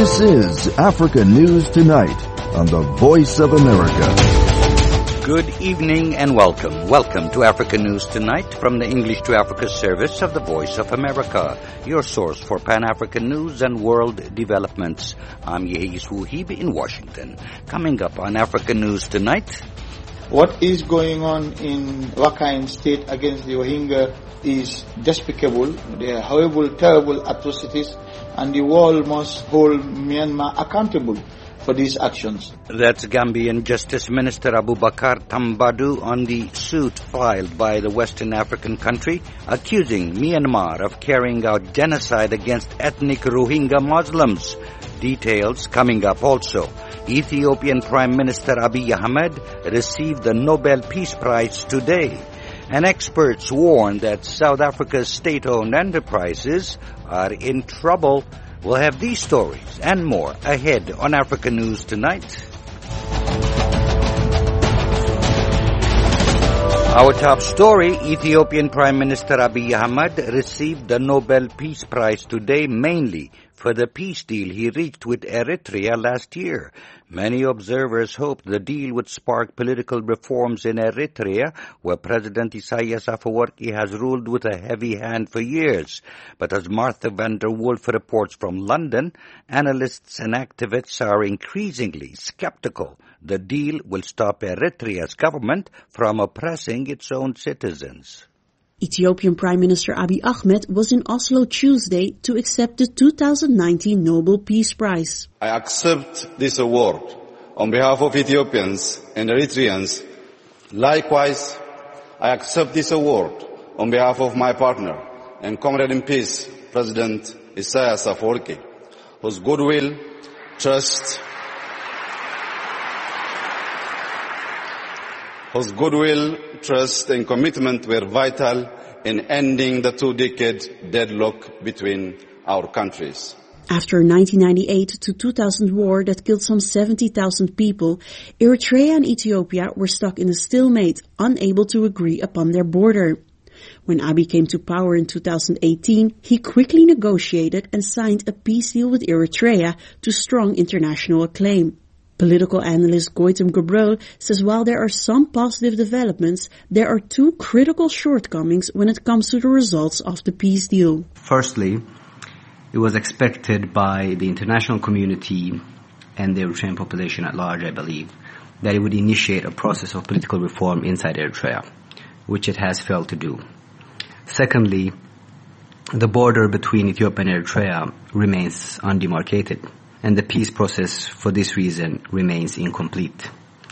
This is Africa News Tonight on the Voice of America. Good evening and welcome. Welcome to Africa News Tonight from the English to Africa service of the Voice of America, your source for Pan-African news and world developments. I'm Yehis Wuhib in Washington. Coming up on Africa News Tonight. What is going on in Rakhine State against the Rohingya is despicable. They are horrible, terrible atrocities, and the world must hold Myanmar accountable for these actions. That's Gambian Justice Minister Abubakar Tambadou on the suit filed by the Western African country accusing Myanmar of carrying out genocide against ethnic Rohingya Muslims. Details coming up also. Ethiopian Prime Minister Abiy Ahmed received the Nobel Peace Prize today. And experts warn that South Africa's state-owned enterprises are in trouble. We'll have these stories and more ahead on Africa News Tonight. Our top story, Ethiopian Prime Minister Abiy Ahmed received the Nobel Peace Prize today mainly for the peace deal he reached with Eritrea last year. Many observers hoped the deal would spark political reforms in Eritrea, where President Isaias Afwerki has ruled with a heavy hand for years. But as Martha van der Wolf reports from London, analysts and activists are increasingly skeptical the deal will stop Eritrea's government from oppressing its own citizens. Ethiopian Prime Minister Abiy Ahmed was in Oslo Tuesday to accept the 2019 Nobel Peace Prize. I accept this award on behalf of Ethiopians and Eritreans. Likewise, I accept this award on behalf of my partner and comrade in peace, President Isaias Afwerki, whose goodwill, trust, and commitment were vital in ending the 2-decade deadlock between our countries. After a 1998 to 2000 war that killed some 70,000 people, Eritrea and Ethiopia were stuck in a stalemate, unable to agree upon their border. When Abiy came to power in 2018, he quickly negotiated and signed a peace deal with Eritrea to strong international acclaim. Political analyst Goitem Gebrol says while there are some positive developments, there are two critical shortcomings when it comes to the results of the peace deal. Firstly, it was expected by the international community and the Eritrean population at large, I believe, that it would initiate a process of political reform inside Eritrea, which it has failed to do. Secondly, the border between Ethiopia and Eritrea remains undemarcated, and the peace process for this reason remains incomplete.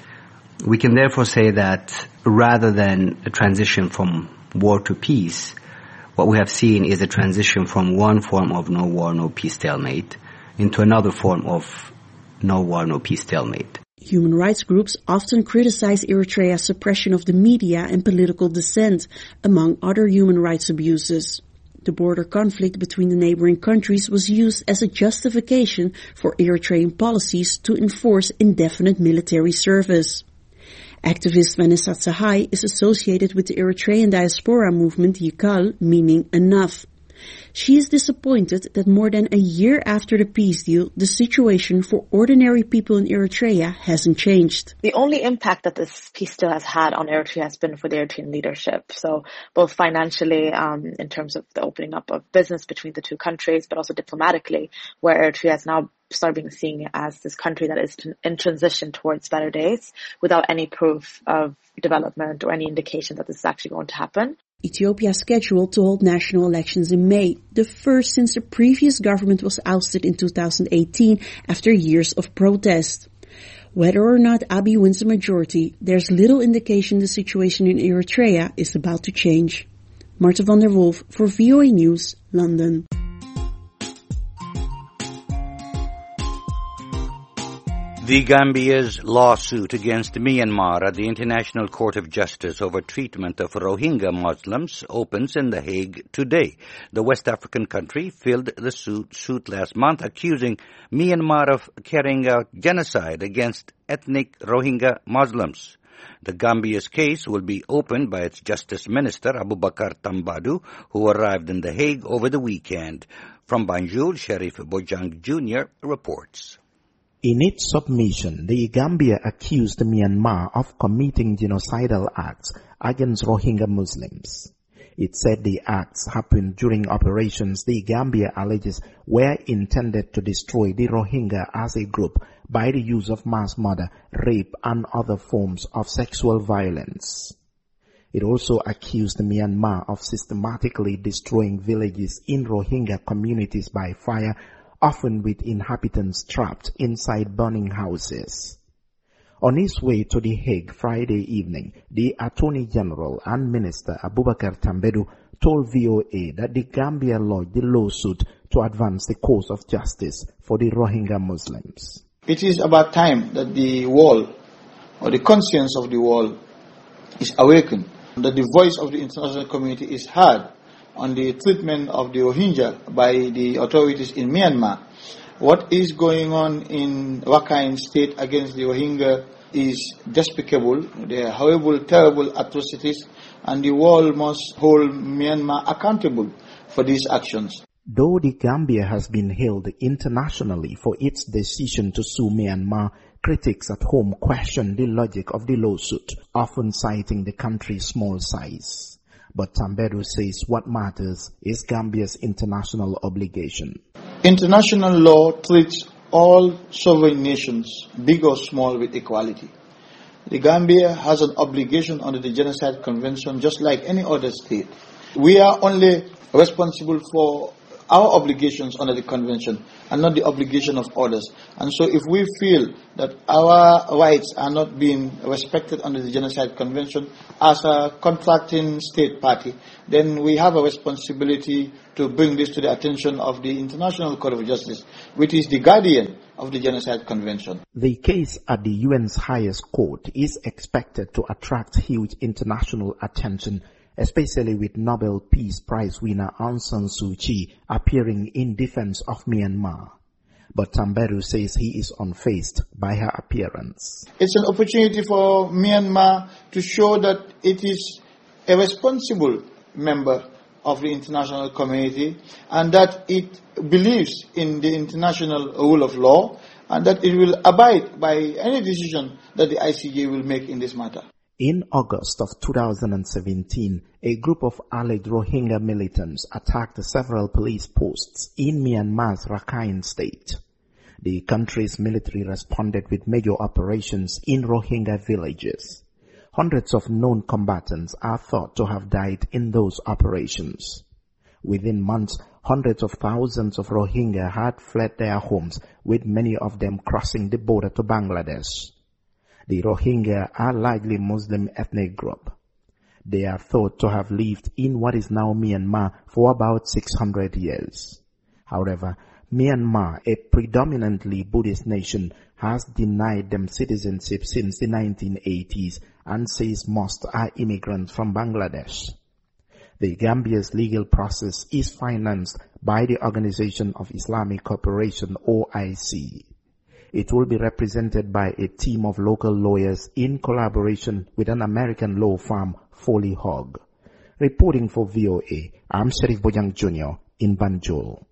We can therefore say that rather than a transition from war to peace, what we have seen is a transition from one form of no war, no peace stalemate into another form of no war, no peace stalemate. Human rights groups often criticize Eritrea's suppression of the media and political dissent, among other human rights abuses. The border conflict between the neighboring countries was used as a justification for Eritrean policies to enforce indefinite military service. Activist Vanessa Tsahai is associated with the Eritrean diaspora movement Yikal, meaning enough. She is disappointed that more than a year after the peace deal, the situation for ordinary people in Eritrea hasn't changed. The only impact that this peace deal has had on Eritrea has been for the Eritrean leadership. So both financially, in terms of the opening up of business between the two countries, but also diplomatically, where Eritrea has now started being seen as this country that is in transition towards better days without any proof of development or any indication that this is actually going to happen. Ethiopia is scheduled to hold national elections in May, the first since the previous government was ousted in 2018 after years of protest. Whether or not Abiy wins the majority, there's little indication the situation in Eritrea is about to change. Martha van der Wolf for VOA News, London. The Gambia's lawsuit against Myanmar at the International Court of Justice over treatment of Rohingya Muslims opens in The Hague today. The West African country filed the suit last month, accusing Myanmar of carrying out genocide against ethnic Rohingya Muslims. The Gambia's case will be opened by its Justice Minister, Abubakar Tambadou, who arrived in The Hague over the weekend. From Banjul, Sheriff Bojang Jr. reports. In its submission, the Gambia accused Myanmar of committing genocidal acts against Rohingya Muslims. It said the acts happened during operations the Gambia alleges were intended to destroy the Rohingya as a group by the use of mass murder, rape, and other forms of sexual violence. It also accused Myanmar of systematically destroying villages in Rohingya communities by fire, often with inhabitants trapped inside burning houses. On his way to The Hague Friday evening, the Attorney General and Minister Abubakar Tambadou told VOA that the Gambia lodged the lawsuit to advance the cause of justice for the Rohingya Muslims. It is about time that the world, or the conscience of the world, is awakened, that the voice of the international community is heard on the treatment of the Rohingya by the authorities in Myanmar. What is going on in Rakhine State against the Rohingya is despicable. They are horrible, terrible atrocities, and the world must hold Myanmar accountable for these actions. Though the Gambia has been hailed internationally for its decision to sue Myanmar, critics at home question the logic of the lawsuit, often citing the country's small size. But Tambadou says what matters is Gambia's international obligation. International law treats all sovereign nations, big or small, with equality. The Gambia has an obligation under the Genocide Convention just like any other state. We are only responsible for our obligations under the convention and not the obligation of others. And so if we feel that our rights are not being respected under the Genocide Convention as a contracting state party, then we have a responsibility to bring this to the attention of the International Court of Justice, which is the guardian of the Genocide Convention. The case at the UN's highest court is expected to attract huge international attention, especially with Nobel Peace Prize winner Aung San Suu Kyi appearing in defense of Myanmar. But Tambadou says he is unfazed by her appearance. It's an opportunity for Myanmar to show that it is a responsible member of the international community and that it believes in the international rule of law and that it will abide by any decision that the ICJ will make in this matter. In August of 2017, a group of alleged Rohingya militants attacked several police posts in Myanmar's Rakhine State. The country's military responded with major operations in Rohingya villages. Hundreds of known combatants are thought to have died in those operations. Within months, hundreds of thousands of Rohingya had fled their homes, with many of them crossing the border to Bangladesh. The Rohingya are largely Muslim ethnic group. They are thought to have lived in what is now Myanmar for about 600 years. However, Myanmar, a predominantly Buddhist nation, has denied them citizenship since the 1980s and says most are immigrants from Bangladesh. The Gambia's legal process is financed by the Organization of Islamic Cooperation, OIC. It will be represented by a team of local lawyers in collaboration with an American law firm, Foley Hogg. Reporting for VOA, I'm Sheriff Bojang Jr. in Banjul.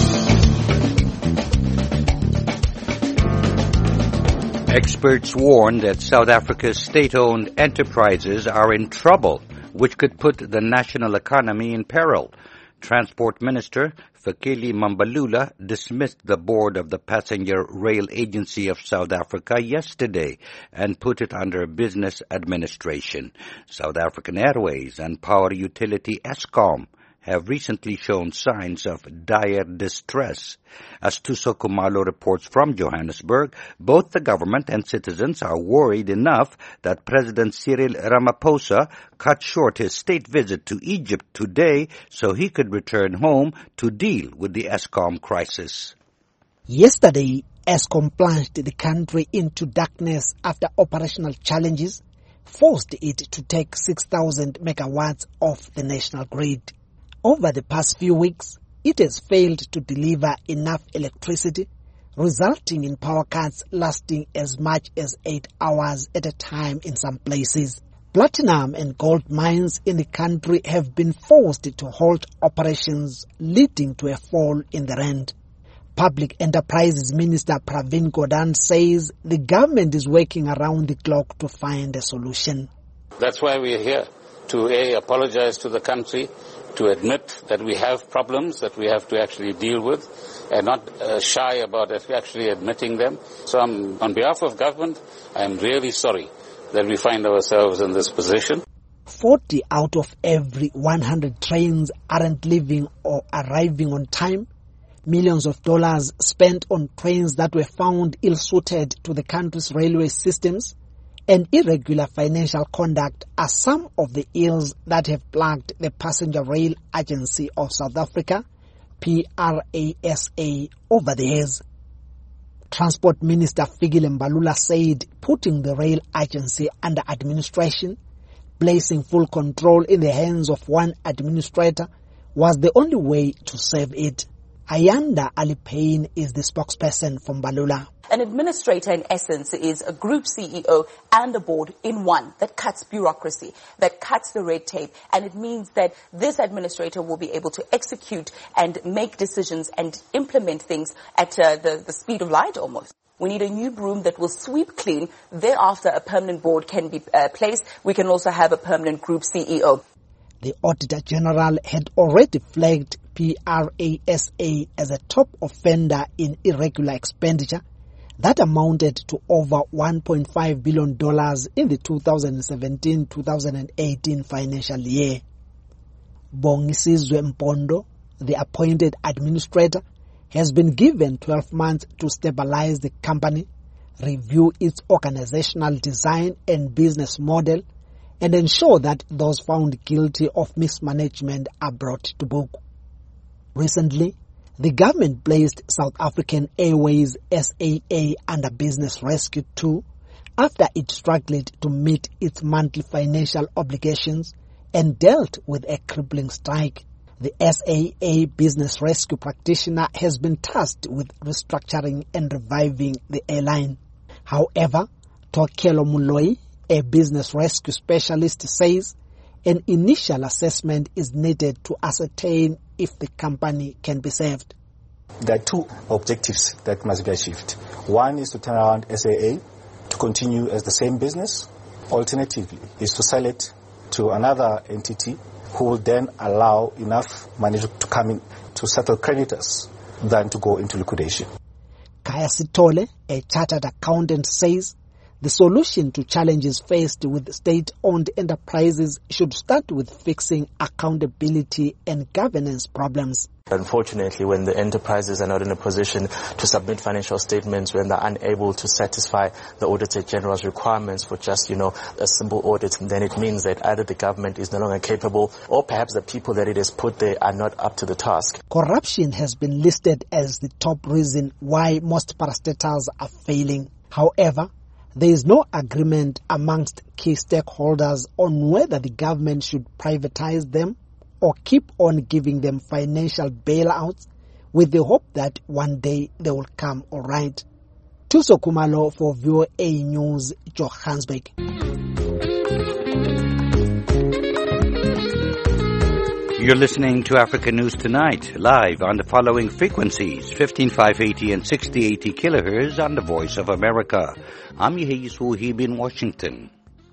Experts warn that South Africa's state-owned enterprises are in trouble, which could put the national economy in peril. Transport Minister Fikile Mbalula dismissed the board of the Passenger Rail Agency of South Africa yesterday and put it under business administration. South African Airways and power utility Eskom have recently shown signs of dire distress. As Tuso Kumalo reports from Johannesburg, both the government and citizens are worried enough that President Cyril Ramaphosa cut short his state visit to Egypt today so he could return home to deal with the Eskom crisis. Yesterday, Eskom plunged the country into darkness after operational challenges forced it to take 6,000 megawatts off the national grid. Over the past few weeks, it has failed to deliver enough electricity resulting in power cuts lasting as much as 8 hours at a time in some places. Platinum and gold mines in the country have been forced to halt operations, leading to a fall in the rand. Public Enterprises Minister Pravin Gordhan says the government is working around the clock to find a solution. That's why we are here, to apologize to the country, to admit that we have problems that we have to actually deal with, and not shy about actually admitting them. So on behalf of government, I am really sorry that we find ourselves in this position. 40 out of every 100 trains aren't leaving or arriving on time. Millions of dollars spent on trains that were found ill-suited to the country's railway systems, and irregular financial conduct are some of the ills that have plagued the Passenger Rail Agency of South Africa, PRASA, over the years. Transport Minister Fikile Mbalula said putting the rail agency under administration, placing full control in the hands of one administrator, was the only way to save it. Ayanda Alipane is the spokesperson for Mbalula. An administrator, in essence, is a group CEO and a board in one that cuts bureaucracy, that cuts the red tape, and it means that this administrator will be able to execute and make decisions and implement things at the speed of light almost. We need a new broom that will sweep clean. Thereafter, a permanent board can be placed. We can also have a permanent group CEO. The Auditor General had already flagged PRASA as a top offender in irregular expenditure that amounted to over $1.5 billion in the 2017-2018 financial year. Bongisizwe Mpondo, the appointed administrator, has been given 12 months to stabilize the company, review its organizational design and business model, and ensure that those found guilty of mismanagement are brought to book. Recently, the government placed South African Airways SAA under Business Rescue 2 after it struggled to meet its monthly financial obligations and dealt with a crippling strike. The SAA Business Rescue practitioner has been tasked with restructuring and reviving the airline. However, Tokelo Muloi, a business rescue specialist, says an initial assessment is needed to ascertain if the company can be saved. There are two objectives that must be achieved. One is to turn around SAA to continue as the same business. Alternatively, is to sell it to another entity who will then allow enough money to come in to settle creditors than to go into liquidation. Kaya Sitole, a chartered accountant, says the solution to challenges faced with state-owned enterprises should start with fixing accountability and governance problems. Unfortunately, when the enterprises are not in a position to submit financial statements, when they're unable to satisfy the Auditor General's requirements for just, a simple audit, then it means that either the government is no longer capable or perhaps the people that it has put there are not up to the task. Corruption has been listed as the top reason why most parastatals are failing. However, there is no agreement amongst key stakeholders on whether the government should privatize them or keep on giving them financial bailouts with the hope that one day they will come all right. Tuso Kumalo for VOA News, Johannesburg. You're listening to Africa News Tonight, live on the following frequencies, 15580 and 6080 kilohertz on the Voice of America. I'm Yehi Suhib in Washington.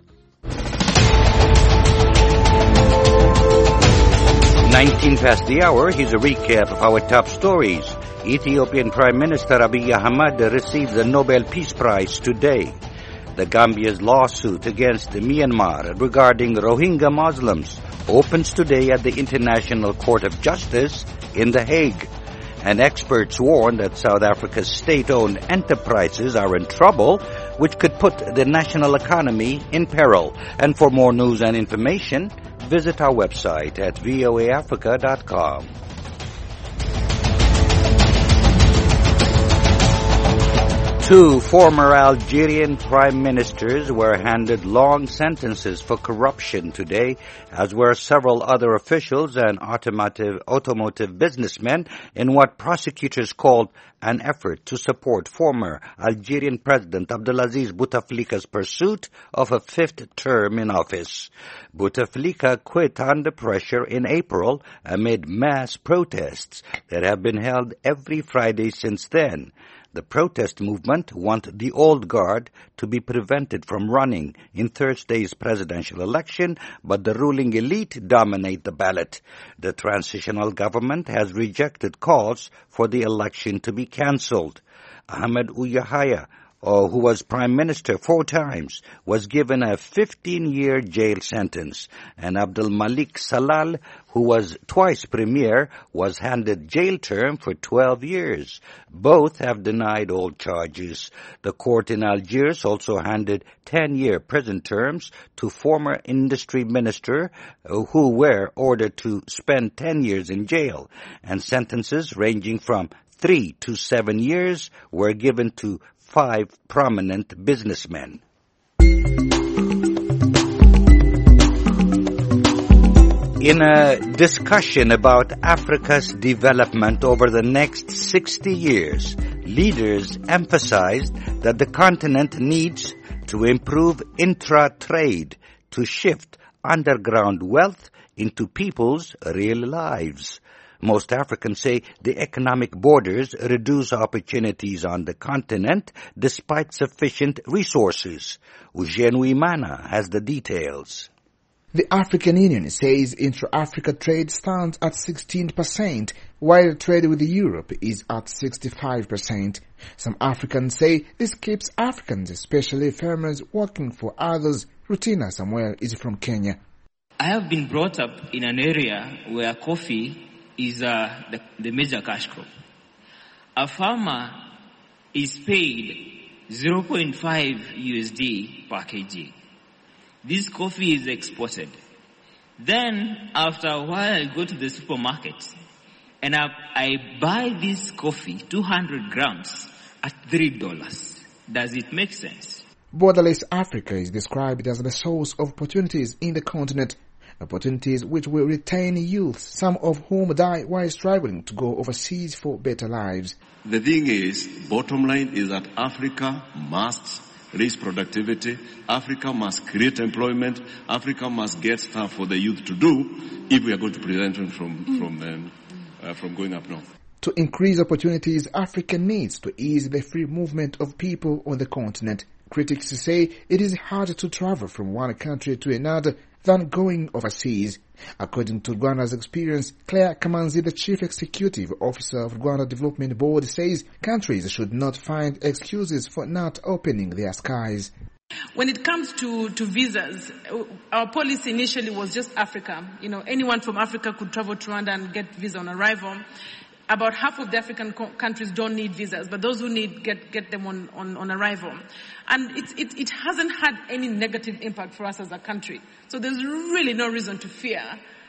19 past the hour, here's a recap of our top stories. Ethiopian Prime Minister Abiy Ahmed received the Nobel Peace Prize today. The Gambia's lawsuit against Myanmar regarding Rohingya Muslims opens today at the International Court of Justice in The Hague. And experts warn that South Africa's state-owned enterprises are in trouble, which could put the national economy in peril. And for more news and information, visit our website at voaafrica.com. Two former Algerian prime ministers were handed long sentences for corruption today, as were several other officials and automotive businessmen in what prosecutors called an effort to support former Algerian President Abdelaziz Bouteflika's pursuit of a fifth term in office. Bouteflika quit under pressure in April amid mass protests that have been held every Friday since then. The protest movement want the old guard to be prevented from running in Thursday's presidential election, but the ruling elite dominate the ballot. The transitional government has rejected calls for the election to be cancelled. Ahmed Ouyahaya, who was prime minister 4 times, was given a 15-year jail sentence, and Abdel Malik Salal, who was twice premier, was handed jail term for 12 years. Both have denied all charges. The court in Algiers also handed 10-year prison terms to former industry minister who were ordered to spend 10 years in jail, and sentences ranging from 3 to 7 years were given to 5 prominent businessmen. In a discussion about Africa's development over the next 60 years, leaders emphasized that the continent needs to improve intra-trade to shift underground wealth into people's real lives. Most Africans say the economic borders reduce opportunities on the continent despite sufficient resources. Eugene Uimana has the details. The African Union says intra-Africa trade stands at 16%, while trade with Europe is at 65%. Some Africans say this keeps Africans, especially farmers, working for others. Rutina Samuel is from Kenya. I have been brought up in an area where coffee is the major cash crop. A farmer is paid 0.5 USD per kg. This coffee is exported. Then, after a while, I go to the supermarket and I buy this coffee, 200 grams, at $3. Does it make sense? Borderless Africa is described as the source of opportunities in the continent. Opportunities which will retain youths, some of whom die while struggling to go overseas for better lives. The thing is, bottom line is that Africa must raise productivity, Africa must create employment, Africa must get stuff for the youth to do if we are going to prevent them from going up north. To increase opportunities, Africa needs to ease the free movement of people on the continent. Critics say it is harder to travel from one country to another than going overseas. According to Rwanda's experience, Claire Kamanzi, the Chief Executive Officer of Rwanda Development Board, says countries should not find excuses for not opening their skies. When it comes to visas, our policy initially was just Africa. Anyone from Africa could travel to Rwanda and get visa on arrival. About half of the African countries don't need visas, but those who need get them on arrival. And it hasn't had any negative impact for us as a country. So there's really no reason to fear,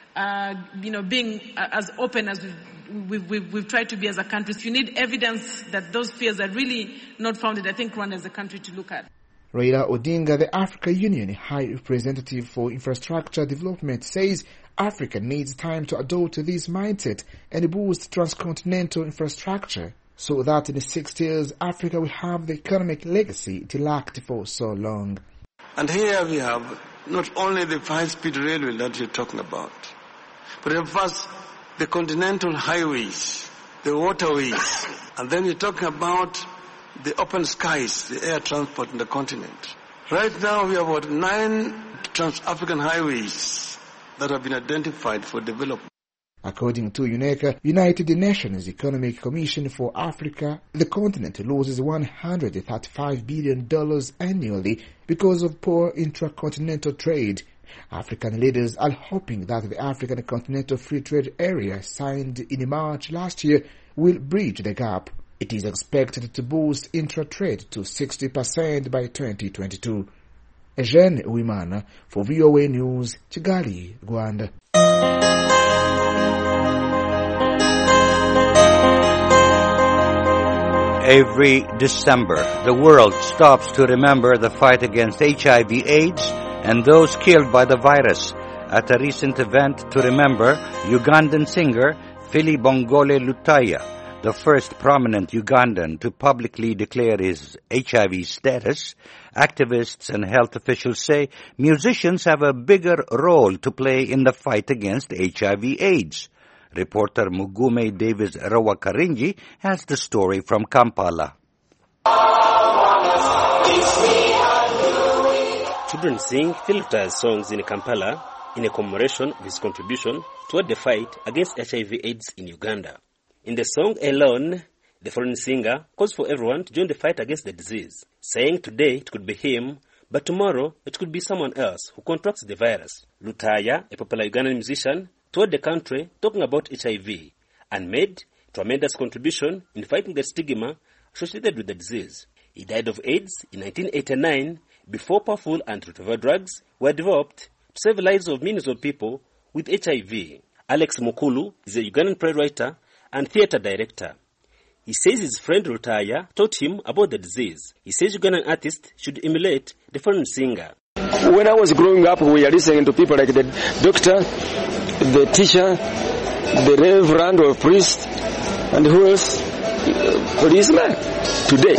being as open as we've tried to be as a country. If you need evidence that those fears are really not founded, I think Rwanda is a country to look at. Raila Odinga, the Africa Union High Representative for Infrastructure Development, says Africa needs time to adopt this mindset and boost transcontinental infrastructure so that in 6 years Africa will have the economic legacy it lacked for so long. And here we have not only the 5-speed railway that you're talking about, but first the continental highways, the waterways, and then you're talking about the open skies, the air transport in the continent. Right now we have about 9 trans-African highways that have been identified for development. According to UNECA, United Nations Economic Commission for Africa, the continent loses $135 billion annually because of poor intracontinental trade. African leaders are hoping that the African Continental Free Trade Area signed in March last year will bridge the gap. It is expected to boost intra-trade to 60% by 2022. Eugene Uimana for VOA News, Kigali, Rwanda. Every December, the world stops to remember the fight against HIV/AIDS and those killed by the virus. At a recent event to remember Ugandan singer Philibongole Lutaya, the first prominent Ugandan to publicly declare his HIV status, activists and health officials say musicians have a bigger role to play in the fight against HIV/AIDS. Reporter Mugume Davis Rawakarinji has the story from Kampala. Children sing Philip's songs in Kampala in a commemoration of his contribution toward the fight against HIV/AIDS in Uganda. In the song alone, the foreign singer calls for everyone to join the fight against the disease, saying today it could be him, but tomorrow it could be someone else who contracts the virus. Lutaya, a popular Ugandan musician, toured the country talking about HIV and made a tremendous contribution in fighting the stigma associated with the disease. He died of AIDS in 1989 before powerful antiretroviral drugs were developed to save the lives of millions of people with HIV. Alex Mukulu is a Ugandan playwright and theatre director. He says his friend Lutaya taught him about the disease. He says Ugandan artists should emulate the foreign singer. When I was growing up, we were listening to people like the doctor, the teacher, the reverend or priest, and who else? Policeman. Today,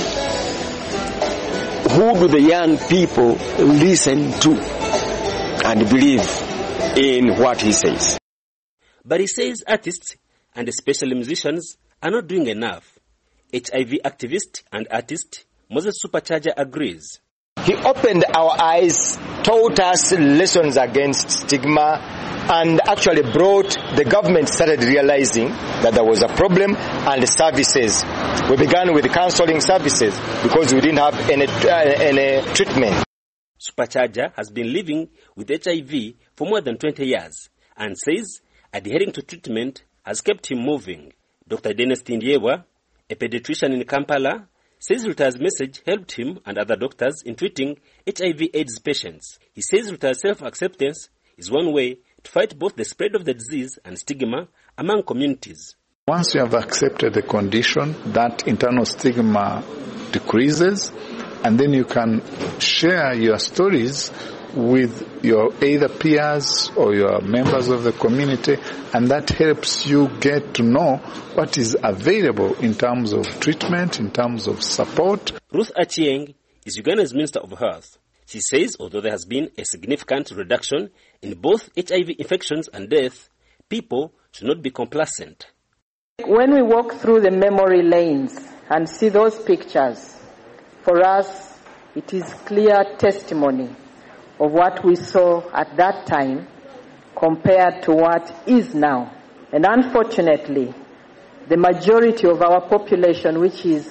who do the young people listen to and believe in what he says? But he says artists, and especially musicians, are not doing enough. HIV activist and artist Moses Supercharger agrees. He opened our eyes, taught us lessons against stigma, and actually brought the government started realizing that there was a problem, and the services. We began with counseling services because we didn't have any treatment. Supercharger has been living with HIV for more than 20 years and says adhering to treatment has kept him moving. Dr. Dennis Tindiewa, a pediatrician in Kampala, says Luta's message helped him and other doctors in treating HIV/AIDS patients. He says Luta's self-acceptance is one way to fight both the spread of the disease and stigma among communities. Once you have accepted the condition, that internal stigma decreases, and then you can share your stories with your either peers or your members of the community, and that helps you get to know what is available in terms of treatment, in terms of support. Ruth Achieng is Uganda's Minister of Health. She says although there has been a significant reduction in both HIV infections and death, people should not be complacent. When we walk through the memory lanes and see those pictures, for us it is clear testimony of what we saw at that time compared to what is now. And unfortunately, the majority of our population, which is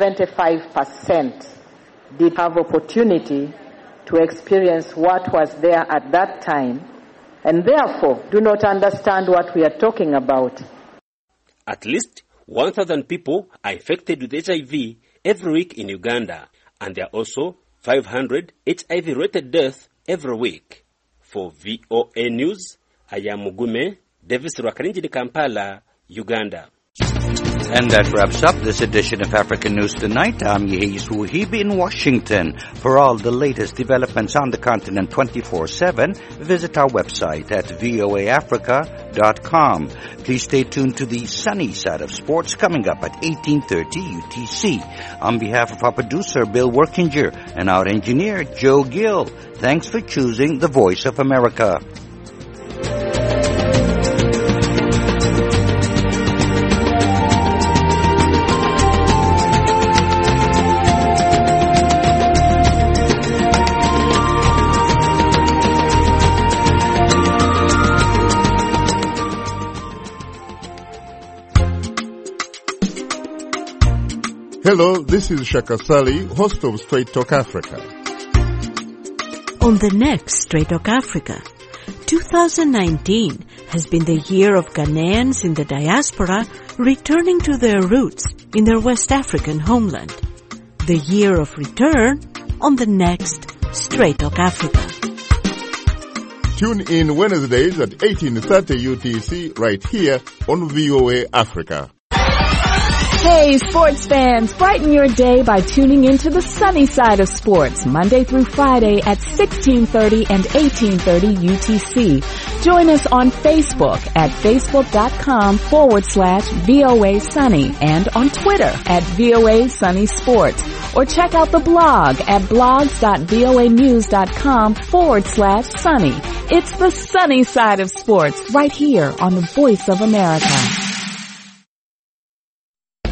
75%, did have opportunity to experience what was there at that time, and therefore do not understand what we are talking about. At least 1,000 people are infected with HIV every week in Uganda, and there are also 500 HIV-related deaths every week. For VOA News, I am Mugume Davis Rwakarinji, Kampala, Uganda. And that wraps up this edition of African News Tonight. I'm Yehiz Wuhibi in Washington. For all the latest developments on the continent 24/7, visit our website at voaafrica.com. Please stay tuned to the sunny side of sports coming up at 18:30 UTC. On behalf of our producer, Bill Workinger, and our engineer, Joe Gill, thanks for choosing the Voice of America. Hello, this is Shaka Sali, host of Straight Talk Africa. On the next Straight Talk Africa, 2019 has been the year of Ghanaians in the diaspora returning to their roots in their West African homeland. The year of return on the next Straight Talk Africa. Tune in Wednesdays at 18:30 UTC right here on VOA Africa. Hey, sports fans, brighten your day by tuning into the sunny side of sports, Monday through Friday at 16:30 and 18:30 UTC. Join us on Facebook at facebook.com/VOA Sunny and on Twitter at VOA Sunny Sports. Or check out the blog at blogs.voanews.com/sunny. It's the sunny side of sports right here on the Voice of America.